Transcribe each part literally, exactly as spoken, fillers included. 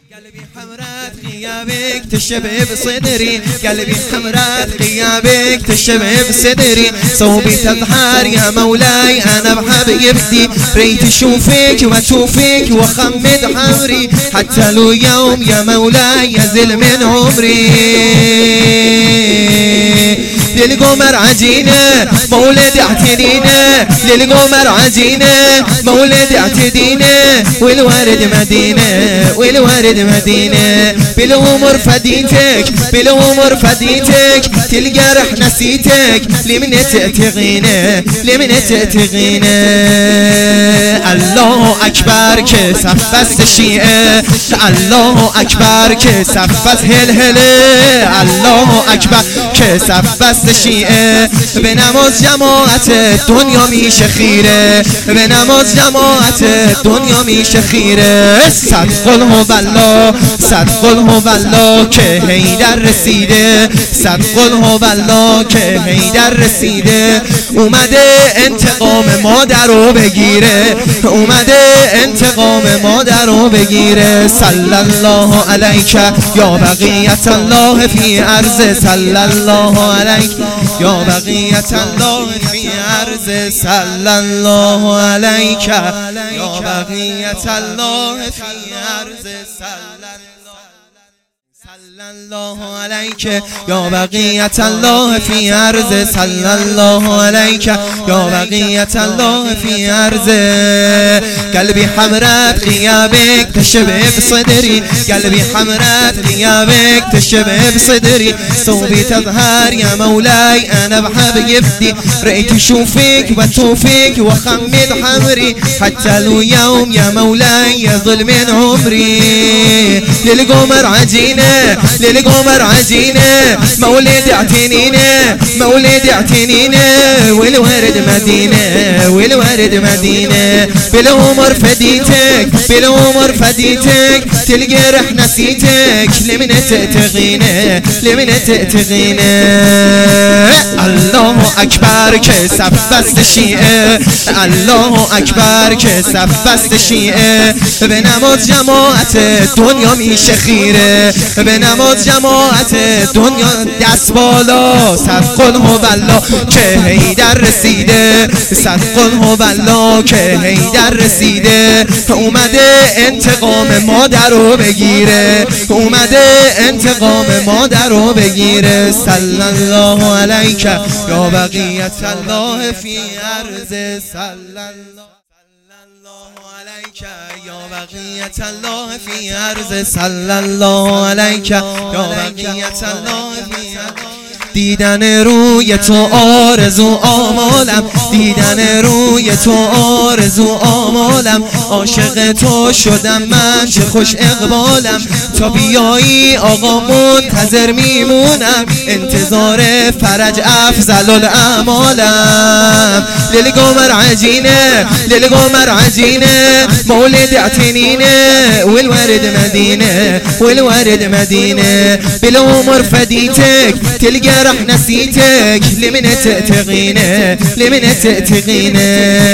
قلبي حمرات غيابك تشبه بصدري، قلبي حمرات غيابك تشبه بصدري، صوبي تظهر يا مولاي أنا بحبيبتي، ريت أشوفك وأشوفك وأخمد حمري، حتى لو يوم يا مولاي يزل من عمري. للقمر عجينة مولد اعتدينا، للقمر عجينة مولد اعتدينا، والورد مدينة والورد مدينة، بالعمر فديتك بالعمر فديتك، تلقى رح نسيتك لمن تأتغينا لمن تأتغينا. الله أكبر كسفست الشيئة، الله أكبر كسفست هلهلة، الله أكبر كسفست الشيئة، بنماز جماعت دنیا میشه خیره، بنماز جماعت دنیا میشه خیره. صدق الهوالله صدق الهوالله که حیدر رسیده، صدق الهوالله که حیدر رسیده، اومده انتقام مادر رو بگیره، اومده انتقام مادر رو بگیره. صلی الله علیک یا بقیت الله فی عرض، صلی الله علیک یا بقیت الله فی عرض، صلی الله علیک یا بقیت الله فی عرض، صلی الله علیک یا بقیت الله فی عرض، صلی الله علیک یا بقیت الله فی عرض. قلبی حمرت غیابک تشبه بصدری، قلبی حمرت غیابک تشبه بصدری، صوبي تظهر يا مولاي أنا بحبيبتي، رأيت أشوفك وأشوفك وأخمد حمري، حتى لو يوم يا مولاي يظل من عمري. للقمر عجينة للقمر عجينة مولد اعتنينا مولد اعتنينا، والورد مدينة والورد مدينة، بالعمر فديتك بالعمر فديتك، تلقى رح نسيتك لمن تأتغينا لمن تأتغينا. الله أكبر كسفست الشيئة، الله أكبر كسفست الشيئة، بنماز جماعت دنیا میشه خیره، بنماز جماعت دنیا دست بالا. صدق الهوالله که حیدر رسیده، صدق الهوالله که حیدر رسیده، اومده انتقام مادر رو بگیره، اومده انتقام مادر رو بگیره. صلی الله علیک یا بقیت الله فی عرض، صلی الله علیک یا بقیت الله فی عرض، صلی الله علیک یا بقیت الله فی عرض. دیدن روی تو آرزو آمالم، دیدن روی تو آرزو آمالم، عاشق تو شدم من چه خوش اقبالم، تا بیایی آقا منتظر میمونم، انتظار فرج افضل الاعمالم. للقمر عجينة للقمر عجينة مولد اعتنينا، والورد مدينة والورد مدينة، بالعمر فديتك تلقى رح نسيتك لمن تأتغينا لمن تأتغينا.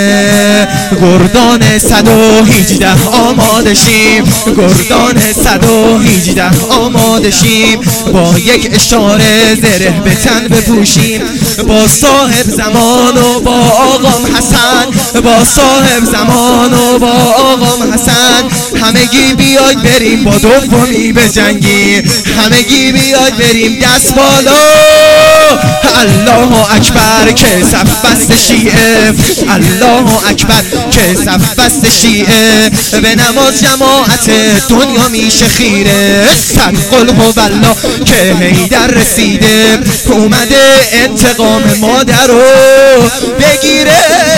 گردان صد و هجده آماده شیم، گردان صد و هجده آماده شیم، با یک اشاره زره به تن بپوشیم، با صاحب زمان و با آقام حسن، با صاحب زمان و با آقام حسن، همگی بیاید بریم با دومی بجنگیم، همگی بیاید بریم دست بالا. الله اکبر که صف بست شیعه، الله اکبر که صف بست شیعه، به نماز جماعت دنیا میشه خیره. صدق الهوالله که حیدر رسیده، اومده انتقام مادر رو بگیره.